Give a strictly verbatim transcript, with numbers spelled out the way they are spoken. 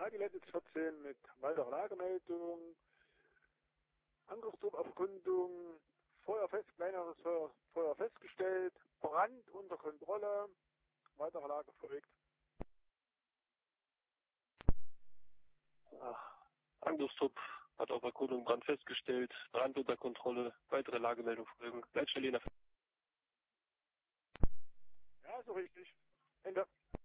Ja, die letzte vierzehn mit weiterer Lagemeldung, Angriffstrupp-Erkundung, Feuer fest, kleineres Feuer, Feuer festgestellt, Brand unter Kontrolle, weitere Lage folgt. Ach, Angriffstrupp hat auf Erkundung Brand festgestellt, Brand unter Kontrolle, weitere Lagemeldung folgen. Leitstelle in der Ja, so richtig. Ende.